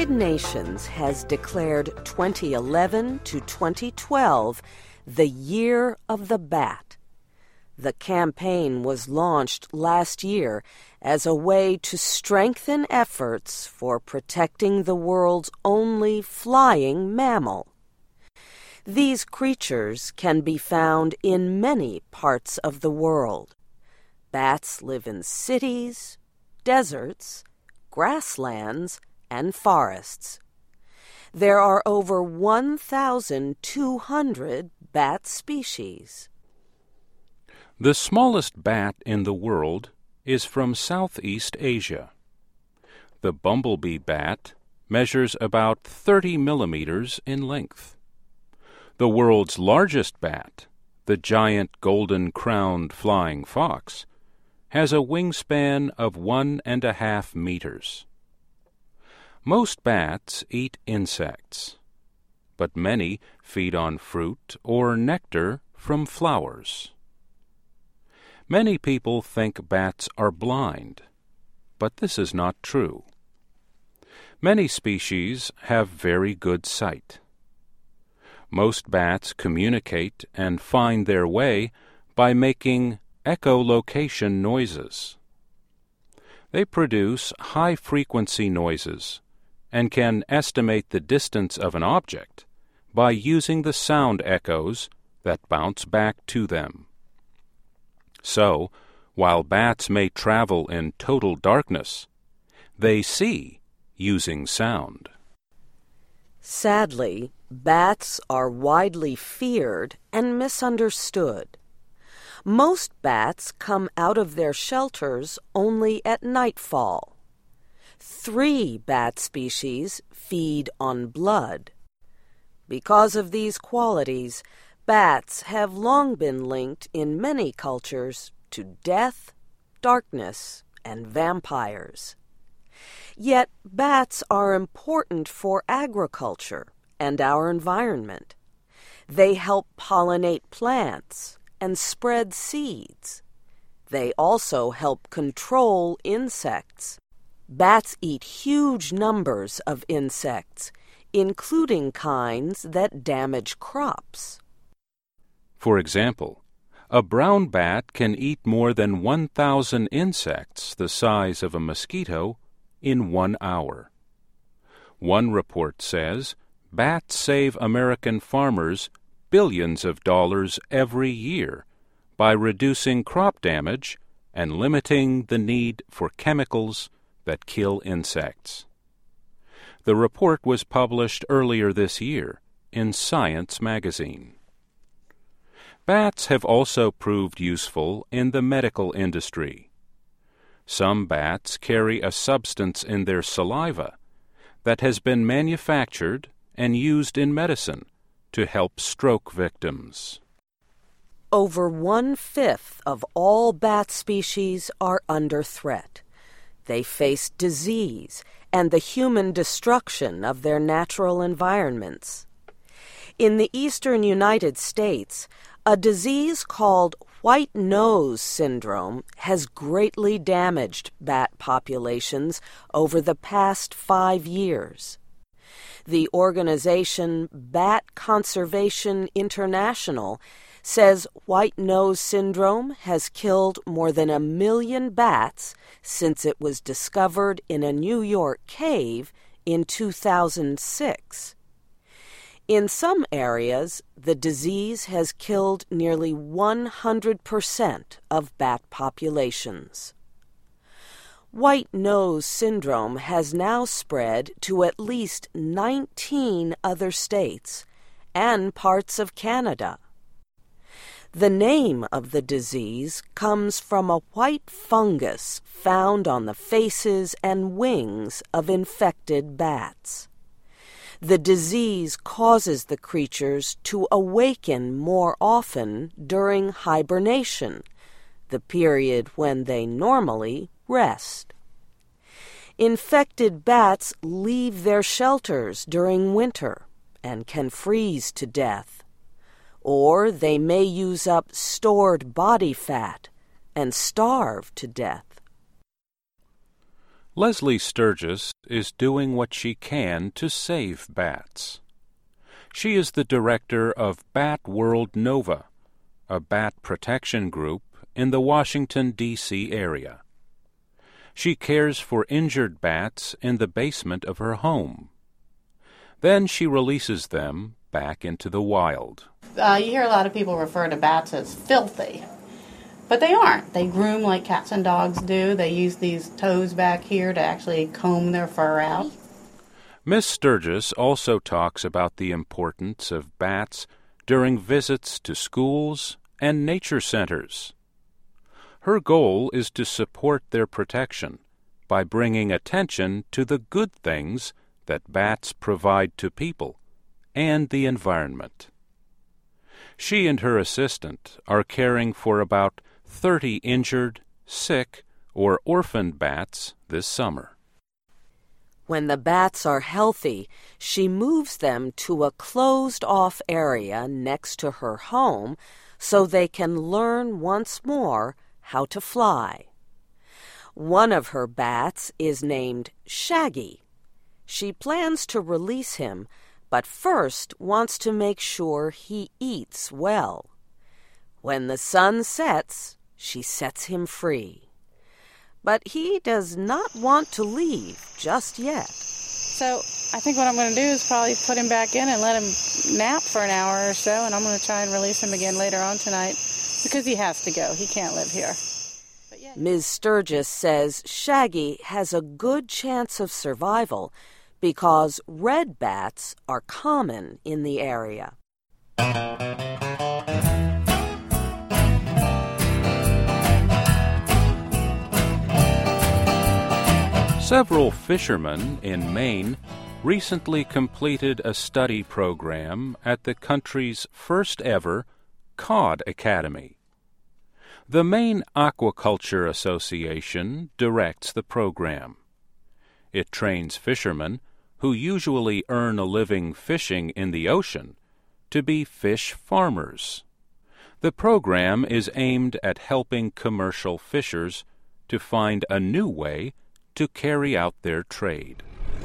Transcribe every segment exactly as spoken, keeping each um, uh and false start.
United Nations has declared twenty eleven to twenty twelve the Year of the Bat. The campaign was launched last year as a way to strengthen efforts for protecting the world's only flying mammal. These creatures can be found in many parts of the world. Bats live in cities, deserts, grasslands, and forests. There are over one thousand two hundred bat species. The smallest bat in the world is from Southeast Asia. The bumblebee bat measures about thirty millimeters in length. The world's largest bat, the giant golden-crowned flying fox, has a wingspan of one and a half meters. Most bats eat insects, but many feed on fruit or nectar from flowers. Many people think bats are blind, but this is not true. Many species have very good sight. Most bats communicate and find their way by making echolocation noises. They produce high-frequency noises and can estimate the distance of an object by using the sound echoes that bounce back to them. So, while bats may travel in total darkness, they see using sound. Sadly, bats are widely feared and misunderstood. Most bats come out of their shelters only at nightfall. Three bat species feed on blood. Because of these qualities, bats have long been linked in many cultures to death, darkness, and vampires. Yet bats are important for agriculture and our environment. They help pollinate plants and spread seeds. They also help control insects. Bats eat huge numbers of insects, including kinds that damage crops. For example, a brown bat can eat more than one thousand insects the size of a mosquito in one hour. One report says bats save American farmers billions of dollars every year by reducing crop damage and limiting the need for chemicals that kill insects. The report was published earlier this year in Science magazine. Bats have also proved useful in the medical industry. Some bats carry a substance in their saliva that has been manufactured and used in medicine to help stroke victims. Over one-fifth of all bat species are under threat. They face disease and the human destruction of their natural environments. In the eastern United States, a disease called white nose syndrome has greatly damaged bat populations over the past five years. The organization Bat Conservation International says white nose syndrome has killed more than a million bats since it was discovered in a New York cave in two thousand six. In some areas, the disease has killed nearly one hundred percent of bat populations. White nose syndrome has now spread to at least nineteen other states and parts of Canada. The name of the disease comes from a white fungus found on the faces and wings of infected bats. The disease causes the creatures to awaken more often during hibernation, the period when they normally rest. Infected bats leave their shelters during winter and can freeze to death, or they may use up stored body fat and starve to death. Leslie Sturgis is doing what she can to save bats. She is the director of Bat World Nova, a bat protection group in the Washington, D C area. She cares for injured bats in the basement of her home. Then she releases them back into the wild. Uh, you hear a lot of people refer to bats as filthy, but they aren't. They groom like cats and dogs do. They use these toes back here to actually comb their fur out. Miss Sturgis also talks about the importance of bats during visits to schools and nature centers. Her goal is to support their protection by bringing attention to the good things that bats provide to people and the environment. She and her assistant are caring for about thirty injured, sick, or orphaned bats this summer. When the bats are healthy, she moves them to a closed-off area next to her home so they can learn once more how to fly. One of her bats is named Shaggy. She plans to release him, but first wants to make sure he eats well. When the sun sets, she sets him free. But he does not want to leave just yet. So I think what I'm going to do is probably put him back in and let him nap for an hour or so, and I'm going to try and release him again later on tonight because he has to go. He can't live here. But yeah. Miz Sturgis says Shaggy has a good chance of survival because red bats are common in the area. Several fishermen in Maine recently completed a study program at the country's first ever Cod Academy. The Maine Aquaculture Association directs the program. It trains fishermen who usually earn a living fishing in the ocean to be fish farmers. The program is aimed at helping commercial fishers to find a new way to carry out their trade.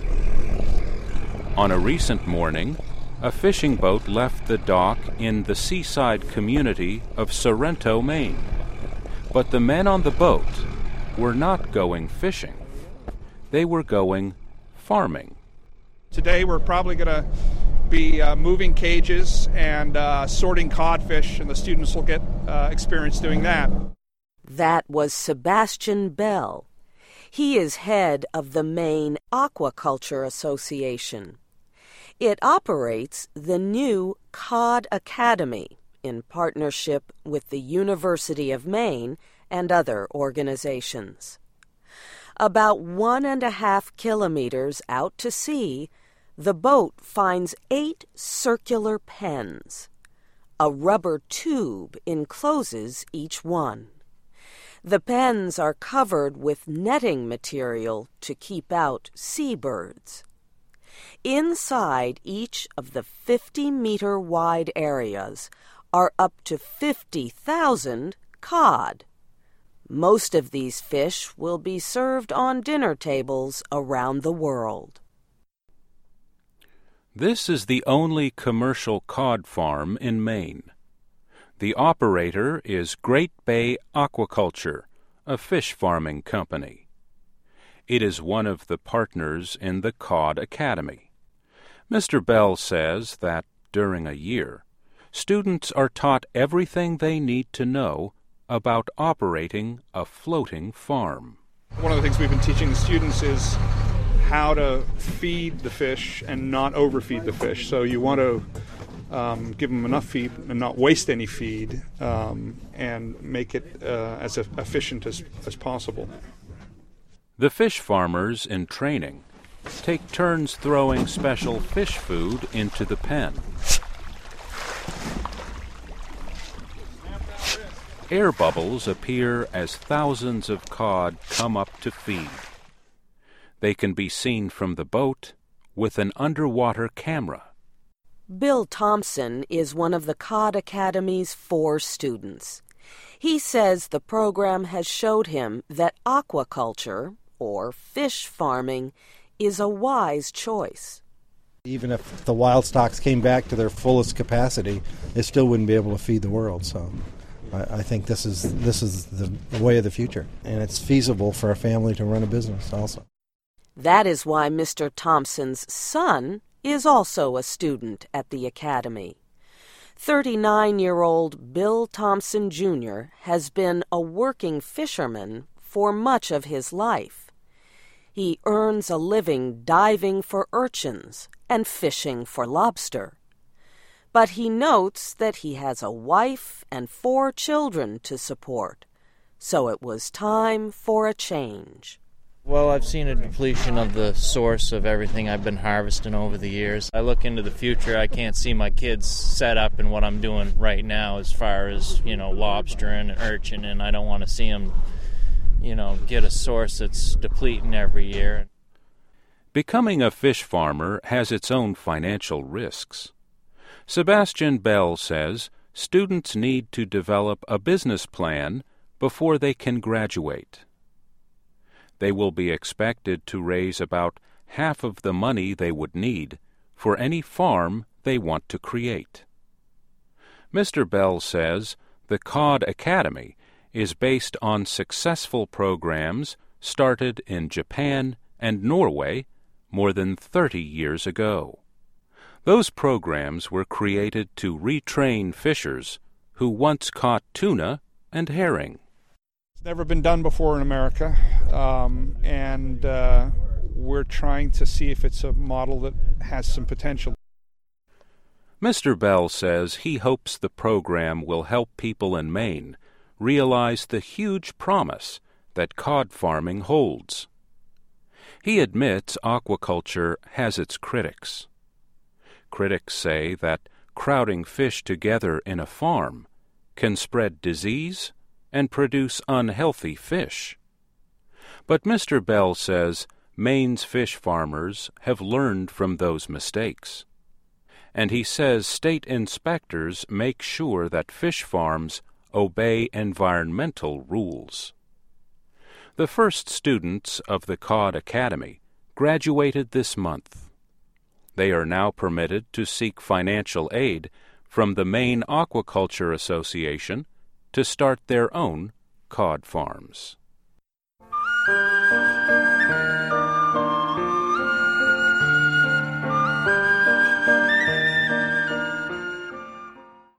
On a recent morning, a fishing boat left the dock in the seaside community of Sorrento, Maine. But the men on the boat were not going fishing. They were going farming. Today we're probably going to be uh, moving cages and uh, sorting codfish, and the students will get uh, experience doing that. That was Sebastian Bell. He is head of the Maine Aquaculture Association. It operates the new Cod Academy in partnership with the University of Maine and other organizations. About one and a half kilometers out to sea, the boat finds eight circular pens. A rubber tube encloses each one. The pens are covered with netting material to keep out seabirds. Inside each of the fifty-meter-wide areas are up to fifty thousand cod. Most of these fish will be served on dinner tables around the world. This is the only commercial cod farm in Maine. The operator is Great Bay Aquaculture, a fish farming company. It is one of the partners in the Cod Academy. Mister Bell says that during a year, students are taught everything they need to know about operating a floating farm. One of the things we've been teaching the students is how to feed the fish and not overfeed the fish. So you want to um, give them enough feed and not waste any feed, um, and make it uh, as efficient as, as possible. The fish farmers in training take turns throwing special fish food into the pen. Air bubbles appear as thousands of cod come up to feed. They can be seen from the boat with an underwater camera. Bill Thompson is one of the Cod Academy's four students. He says the program has showed him that aquaculture, or fish farming, is a wise choice. Even if the wild stocks came back to their fullest capacity, it still wouldn't be able to feed the world. So I, I think this is this is the way of the future, and it's feasible for a family to run a business also. That is why Mister Thompson's son is also a student at the academy. thirty-nine-year-old Bill Thompson, Junior has been a working fisherman for much of his life. He earns a living diving for urchins and fishing for lobster. But he notes that he has a wife and four children to support, so it was time for a change. Well, I've seen a depletion of the source of everything I've been harvesting over the years. I look into the future, I can't see my kids set up in what I'm doing right now as far as, you know, lobstering and urchin, and I don't want to see them, you know, get a source that's depleting every year. Becoming a fish farmer has its own financial risks. Sebastian Bell says students need to develop a business plan before they can graduate. They will be expected to raise about half of the money they would need for any farm they want to create. Mister Bell says the Cod Academy is based on successful programs started in Japan and Norway more than thirty years ago. Those programs were created to retrain fishers who once caught tuna and herring. It's never been done before in America, um, and uh, we're trying to see if it's a model that has some potential. Mister Bell says he hopes the program will help people in Maine realize the huge promise that cod farming holds. He admits aquaculture has its critics. Critics say that crowding fish together in a farm can spread disease and produce unhealthy fish. But Mister Bell says Maine's fish farmers have learned from those mistakes. And he says state inspectors make sure that fish farms obey environmental rules. The first students of the Cod Academy graduated this month. They are now permitted to seek financial aid from the Maine Aquaculture Association to start their own cod farms.